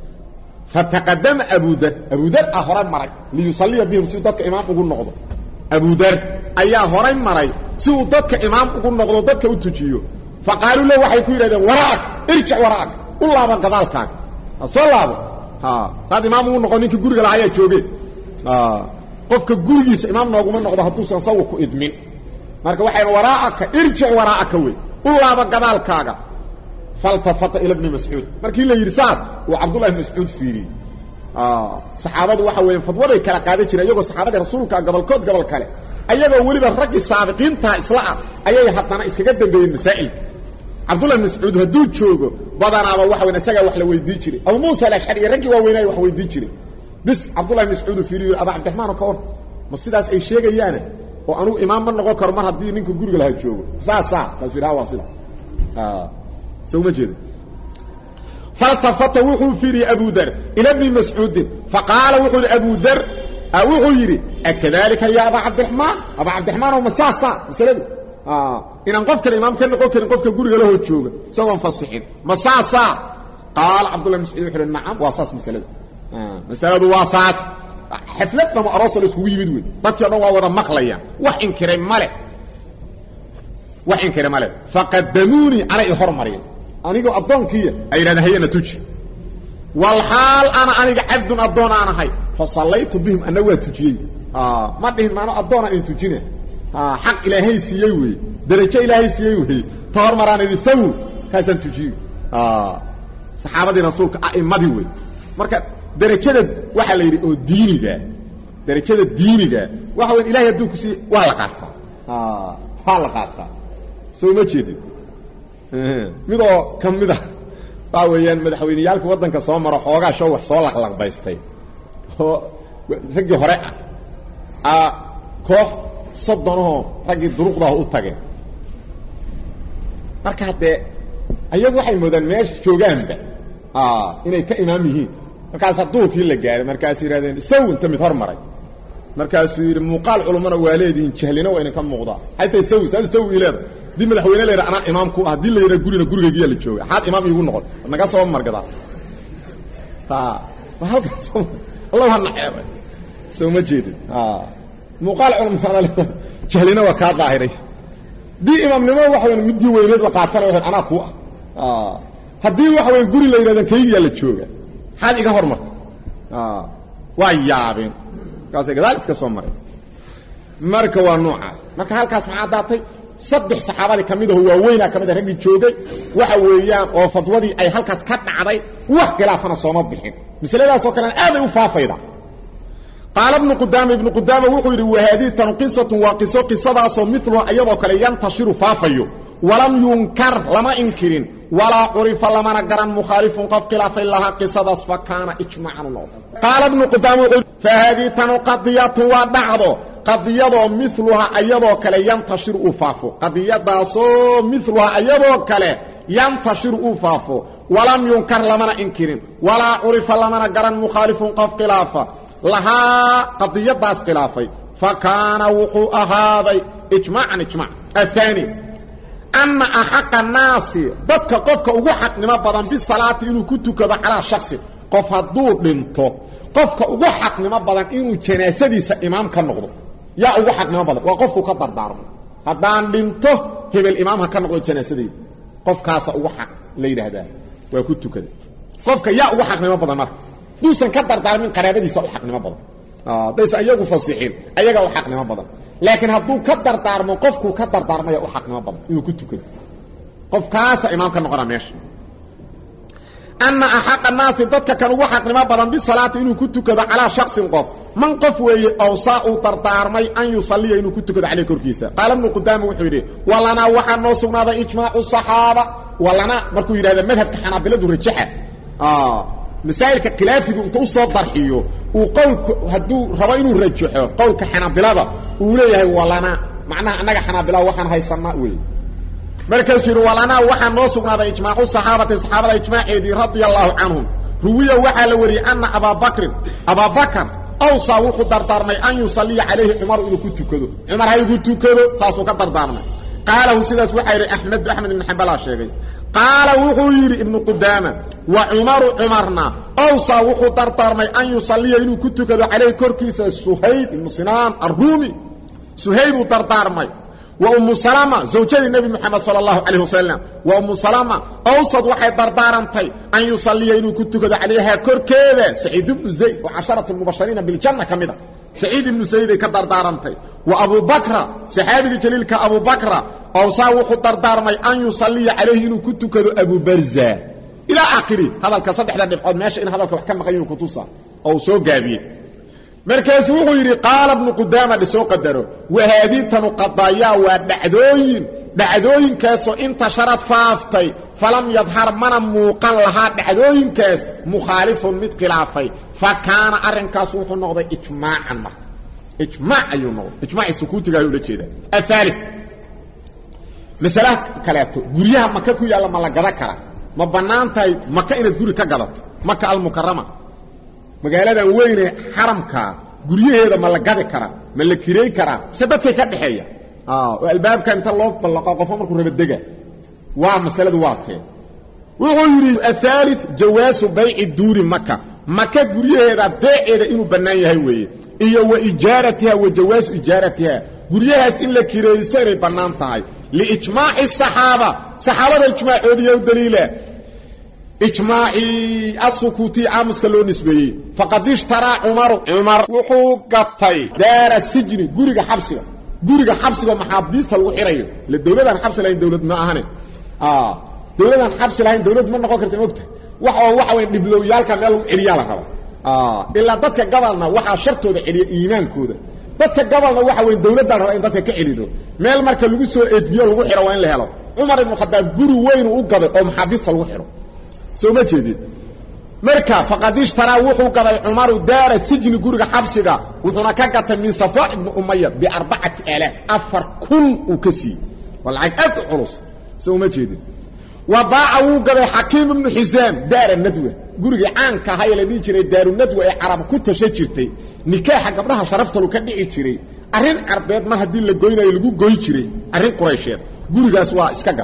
فتقدم ابو ذر ابو ذر اخر مري ليصلي بهم سيدك امام ugu noqdo ابو ذر ayaa horay maray si uu dadka imaam ugu noqdo dadka u tujiyo faqaalu la waxay ku yiraahdeen waraak irji waraak ullaaba gadaalkaaga salaabo ha qad imaam ugu noqon ninka guriga la ayaa joogay ah qofka gurigiisa imaam nooguma noqdo haduu san saw ku idmin marka waxay waraaka irji waraaka way ullaaba gadaalkaaga فالتفت الى ابن مسعود markii la yiri saas oo Abdullah ibn Mas'ud fiiri ah saxaabadu waxa weeyeen fadwaday kala qaaday jiray iyagoo saxaabada rasuulka gobolkood gobol kale ayagoo waliba raggi saabiqiinta islaam ayay hadana iskaga dambeeyeen masaa'il Abdullah ibn Mas'ud haduu joogo badanaaba waxa weyn isaga wax la weydiin jiray Abu Musa al-Ash'ari raggi waa weynay wax weydiin jiray bis Abdullah ibn Mas'ud fiiri Abu Abdurrahman ka hor ma sidaas ay sheegayaan oo anu imaam ma noqon karo mar hadii ninka guriga la joogo saas saas taswiiraha waa sida ah سو مجد فالتفت وحو فيري أبو ذر إلى ابن مسعود فقال وحو أبو ذر أو يري أكذلك يا أبا عبد الرحمن أبا عبد الرحمن ومساسا مسألة آه إن انقفك الإمام كان نقول كان انقفك قرق له الجوغة سوى مفصحين مساسا قال عبد الله مسعود وحو نعم واساس مسألة آه مسألة واساس حفلتنا ما أرسل اسكوي بدوي بطي أنه وضا مخليا وحين كريم ملك وحين كريم ملك فقدموني على إحر مريم anigu adoonkiya ay raadahayna tuji wal hal ana aniga abdun adoon ana hay fa sallaytu bihim ana wa tujiyay ah ma dhihin maano adoona in tujina ah xaq ilaahay siiyay way darajo ilaahay siiyay way toor maraan idisaw kaasan tujiyo ah saxaabadii rasuulka aimadi way marka darajada waxa la yiri oo diiniga darajada diiniga waxa weyn ilaahay haduu ku si waa la qaata ah waa la qaata soo ma jeedin midoo kamida baa weeyaan madaxweyniyaalka wadanka soo maro xoogaa show wax soo laqlaqbaystay oo ragii hore ah koox soddonoo ragii duruqda u tageen marka hadee ayagu waxay moodaan meesha joogaanba ah inay ka imaam yihiin markaas duurkii la gaaray markaas yiraahdeen isaw inta mid hormaray markaas yiri muuqaal culimada waaleediin jahlina waa in ka muuqda haytay isaw isaw ilaada dii madaxweyne leeyahay ana imaamku ah dii leeyahay guriga guriga la jooga xaad imaam iigu noqon naga soo margada ta waxa Allah ha naxay soo ma jeedin ah muuqaal culimada jahlina waa ka daahiray dii imaamnimo waxa weyn midii weyneed la qaatana waxa ana ku ah hadii waxa weyn guri leeyahay kayga la jooga xaad iga hormarta ah waa yaabeen kaas gadaal iska soo maray marka waa noocaas marka halkaas maxaa daatay saddex saxaabada kamid ah waa weyna kamid ah ragii joogay waxa weeyaan oo fadwadii ay halkaas ka dhacday wax khilaafana sooma bixin misaladaas oo kale aad ay u faafayda qaal ibn qudama ibn qudama wuxuu yiri wahadi tanqisatu wa qiso qisadaas oo mithlu ayadoo kale yantashiru faafayo walam yunkar lama inkirin wala urifa lama garan mukhalifun qaf khilafa illaha qisadaas fa kana ijma'an qaal ibn qudama fa hadi tanqadiyatu wa ba'du qadiyado mithluha ayadoo kale yantashiru ufafo qadiyadaasoo mithluha ayadoo kale yantashiru ufafo walam yunkar lamana inkirin wala urifa lamana garan mukhalifun qaf khilafa laha qadiyadaas khilafay fa kana wuqu ahaaday ijma'an ijma' athani anna ahaqqa naasi dadka qofka ugu xaqnimo badan bi salaati inuu ku tukado ala shakhsi qof haduu dhinto qofka ugu xaqnimo badan inuu janaasadiisa imaam ka noqdo yaa ugu xaqnimo badan waa qofku ka dardaarmo hadaan dhinto hebel imaam ha ka noqdo janaasadii qofkaas ugu xaq la yiraahdaa waa ku tukada qofka yaa ugu xaqnimo badan mar duusan ka dardaarmin qaraabadiisa u xaqnimo badan ah dadka ayagu fasiixin ayaga u xaqnimo badan laakiin haduu ka dardaarmo qofku ka dardaarmaya u xaqnimo badan inuu ku tukado qofkaas imaam ka noqona meesha أن أحق الناس ضدك كانوا وحق لما بدن بالصلاة إنه كنت كذا على شخص قف من قفوي أوصاء ترتارمي أن يصلي إنه كنت كذا عليه كركيسة قال ابن قدام وحيري ولنا وحن نصنا هذا إجماع الصحابة ولنا مركو يرى هذا مذهب كحنا بلد الرجحة اه مسائل خلافي انت soo darxiyo uu qowlku haduu rabo inuu rajaxo qowlka xanabilada uu leeyahay walana macnaha anaga xanabila waxaan haysanaa weey markaas yiri walana waxaan noo sugnaaday ijmaacu saxaabada saxaabada ijmaaceedii radiyallahu anhum ruwiya waxa la wari anna Abu Bakr Abu Bakr awsa wuxuu dardaarmay an yusalli alayhi Umar inuu ku tukado Umar hay ku tukado saasoo ka dardaarmay qaala sidaas waxa yiri Ahmad Ahmad ibn Hanbal sheegay qaala wuxuu yiri ibn Qudama wa Umar Umarna awsa wuxuu dardaarmay an yusalli inuu ku tukado alayhi korkiisa Suhayb ibn Sinan ar-Rumi Suhayb dardaarmay وأم سلمة زوجة النبي محمد صلى الله عليه وسلم وأم سلمة أوصد واحد دردارنتي أن يصلي إنه كنت كده عليها كركيدة سعيد بن زيد وعشرة المبشرين بالجنة كمدة سعيد بن زيد كدردارنتي وأبو بكر صحابي الجليل كأبو بكر أوصى واحد دردارمي أن يصلي عليه إنه كنت كده أبو برزة إلى آخره هذا الكسد إحدى نبقى ماشي إن هذا الكحكام مغيين كتوصة أو سوء جابين markaas wuxuu yiri qaal ibn Qudama soo qadaro wahadi tan qadaya wa dhacdooyin dhacdooyinkaas oo inta sharad faaftay falam yadhar mana muuqan laha dhacdooyinkaas mukhalifun mid khilaafay fa kaana arinkaas wuxuu noqday ijmaacan mar ijmaa ayuu noqday ijmaa sukuutiga ayuu la jeedaa afalif masala kaleeto guriyaha maka ku yaala ma la gada kara ma banaantay maka inaad guri ka gadato maka al mukarrama magaalada weyn ee xaramka guriyaheeda ma la gadi kara ma la kireey kara sababtay ka dhaxeeya ah oo albaabka inta loo balaqo qof markuu raba dega waa masaladu waatee wuxuu yiri athalith jawaasu bay'i duuri makka makka guriyaheeda beeceeda inuu banaan yahay weeye iyo wa ijaaratiha wa jawaasu ijaaratiha guriyahaas in la kireeysto inay banaan tahay li ijmaa'i saxaaba saxaabada ijmaacoodiyo daliila إجماعي السكوتي عامس كلو نسبي فقد اشترى عمر عمر وحو قطي دار السجن غوريغا حبسيغا غوريغا حبسيغا محابيستا لو خيريو للدوله حبس لين دوله ما اهنه اه دوله حبس لين دوله ما نقو كرتي وقت waxa waxa way diblowyaalka meel u ciriya la rabo ah ila dadka gabalna waxa shartooda ciriya iimaankooda dadka gabalna waxa way dawladda raba in dadka ka cirido meel marka lagu soo eedbiyo lagu xiro waa in la helo Umar ibn Khattab guri weyn u gaday oo maxaabiista lagu xiro soo ma jeedid marka faqad ishtara wuxuu gaday Umar daara sijni guriga xabsiga wuxuuna ka gatay min Safa ibn Umayyah bi arba'ati alaf afar kun u kasi wal'ad ulus soo ma jeedid وباع وقضي حكيم بن حزام دار الندوة قرق عانك هاي اللي بيجري دار الندوة عرب كنت شجرتي نكاح قبلها شرفت له كدي يجري أرين عربيات ما هدين لقوينا يلقوا قوي يجري أرين قريشيات قرق أسواء اسكاقر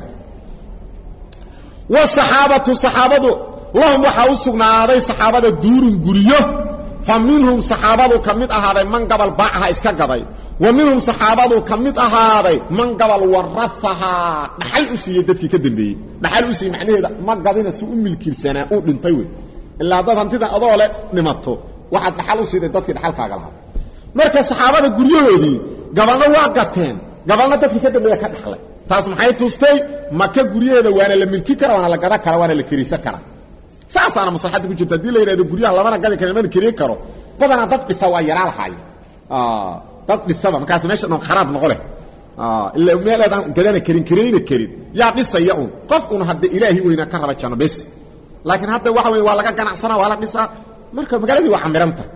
والصحابة الصحابة اللهم وحاوسقنا هذا صحابة دور قريه فمنهم صحابة كميت هذا من قبل باعها اسكاقر ومنهم صحابه كميد اهاday man qabal warafaha dhaxal u siiyay dadkii ka dambeeyay dhaxal u siiyay macnaheeda ma qadina si u milkiilsana oo dhintay way ilaa dad hantida adoo le nimato waxa dhaxal u siiyay dadkii dhaxalkaaga lahaa marka saxaabada guriyahoodii gabalna waa gateen gabalna dadkii ka dambeeyay ka dhaxlay taas maxay tustay maka guriyaheeda waana la milki kara waana la gada kara waana la kiriisa kara saasana maslaxad ku jirta dilay reedo guriyaha labana gadi kara ma kiriyo karo badana dad qisa waa yaraa lahaay ah dad dhisaba markaas meesha noo kharaab noqole ah illa meeladan gadana karin kareeyna karin yaa dhisaya un qof un hadda ilaahi weyna ka raba jano bes laakiin hadda waxa weey waa laga ganacsana waa la dhisaa marka magaaladii waa xamiranta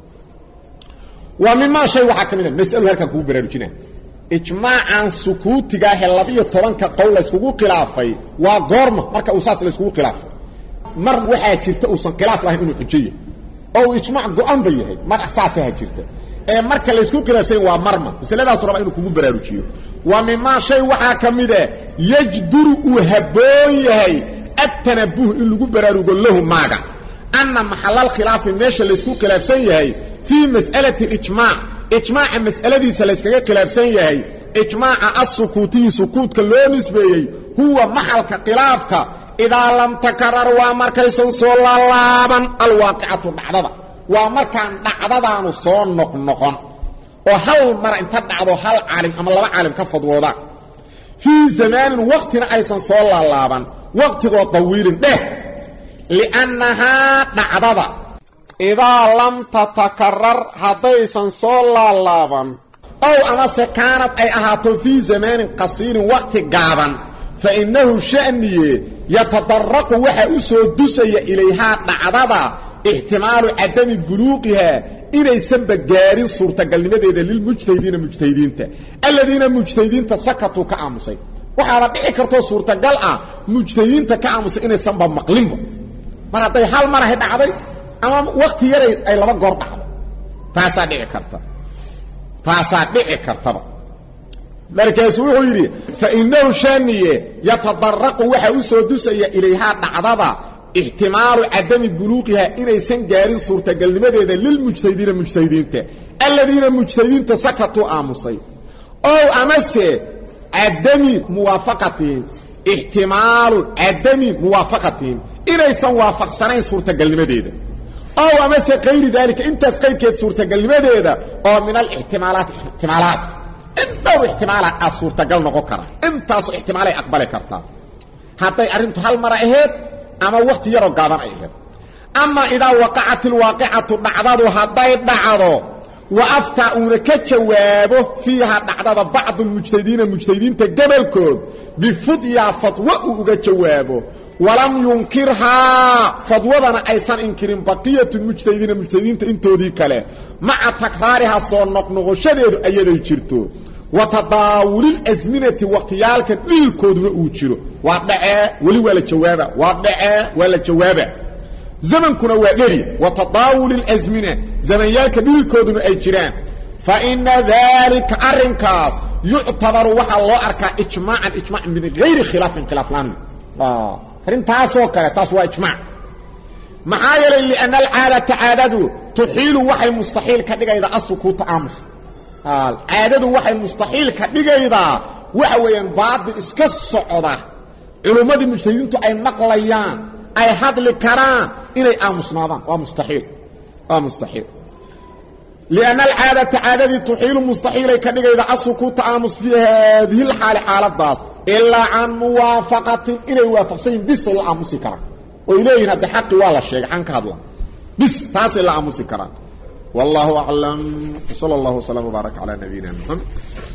wa mimma shay waxa kamid mas'alo halkan ku baraarujina ijmaa'an sukuutiga labiyo toban ka qowl la isku khilaafay waa goorma marka uu saas la isku khilaafay mar waxa jirta uu san khilaaf lahayn inuu xujiyo oo ijmaac go'an bayahay mar asaasaha jirta ee marka la isku khilaafsan waa marma misaladaas raba inuu kugu baraarujiyo wa mimma shay waxa kamida yajduru u haboon yahay at-tanabuh in lagu baraarugo lahu maaga anna mahallal khilaaf meesha la isku khilaafsan yahay fi mas'alati al-ijma' ijma' mas'aladiisa la iskaga khilaafsan yahay ijma' as-sukuti sukuutka loo nisbeeyay huwa mahalka khilaafka idaa lam takarrar wa markaysan soo laaban al-waqi'atu dhacdada waa markaan dhacdadaanu soo noqnoqon oo hal mar inta dhacdo hal caalim ama laba caalim ka fadwooda fi zaman waqtina aysan soo laalaaban waqtigo tawiilin dheh li'annaha dhacdada idaa lam tatakarrar hadaysan soo laalaaban aw ama sakaanad ay ahaato fi zaman qasiirin waqti gaaban fa innahu sha'niye yatadaraqu waxa u soo dusaya ilayha dhacdada ihtimaalu adami buluuqiha inaysan bagaarin suurtagalnimadeeda lil mujtahidiina mujtahidiinta alladina mujtahidiinta sakatu ka aamusay waxa la dhici karto suurtagal ah mujtahidiinta ka aamusay inaysan ba maqlinba mar haday hal mar ay dhacday ama waqti yar ay laba goor dhacdo taasa dhici karta taasa dhici kartaba markaas wuxuu yiri fa innahu shaniye yatadaraqu waxa u soo dusaya ilayha dhacdada ihtimaalu adami buluuqiha inaysan gaarin suurtagalnimadeeda lil mujtahidiina mujtahidiinta alladina mujtahidiinta sakatu aamusay oo amase adami muwaafaqatin ihtimaalu adami muwaafaqatin inaysan waafaqsanayn suurtagalnimadeeda oo amase qeyri dalika intaas qaybkeed suurtagalnimadeeda oo min al ihtimaalaat ihtimaalaat inta ihtimaalaat suurtagal noqon kara intaas ihtimaalay aqbali kartaa haday arintu hal mar aheed ama waqti yar oo gaaban ay aheed ama ida waqa'at al waqi'atu dhacdadu haday dhacdo wa afta una ka jawaabo fiiha dhacdada bacd al mujtahidiina mujtahidiinta gabalkood bi fudya fatwa uga jawaabo walam yunkirha fadwadana aysan inkirin baqiyatu mujtahidiina mujtahidiinta intoodii kale ma'a takraariha soo noqnoqoshadeedu ayaday jirto وتطاول الازمنه وقتيالك ديلكودنا او جيرو وا دحه ولي ولا جوابا وا دحه ولا جوابا زمنكنا وا دري وتطاول الازمنه زمنيالك ديلكودنا اي جيران فان ذلك ارنكاس يعتبر وحا الله اركا اجماعا اجماع من غير خلاف خلاف لان اه كرين تاسو كره تاسو اجماع معايل لان العاده عادته تحيل وحي مستحيل كدغيدا اسكو تامس عادته waxay mustaxiil ka dhigaydaa waxa weeyaan baad iska socda culumada mujtahidiintu ay naqlayaan ay hadli karaan inay aamusnaadaan waa mustaxiil waa mustaxiil لأن العادة عادة تحيل مستحيل ka dhigayda asku taamus fi hadhihi الحالة حالadaas illa an muwafaqatin inay waafaqsan bis la aamusi kara oo ilayna xaqi wala sheegay an ka hadla bis taas la aamusi kara والله أعلم صلى الله وسلم وبارك على نبينا محمد